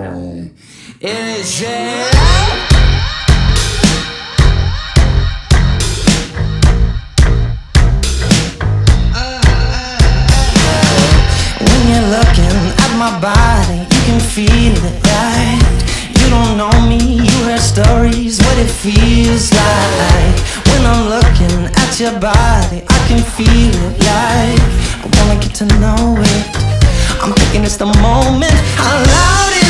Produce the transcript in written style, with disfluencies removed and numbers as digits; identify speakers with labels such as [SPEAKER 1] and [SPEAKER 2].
[SPEAKER 1] Is it? When you're looking at my body, you can feel it, right? You don't know me, you heard stories, what it feels like. When I'm looking at your body, I can feel it, like I wanna get to know it. I'm thinking it's the moment I allowed it.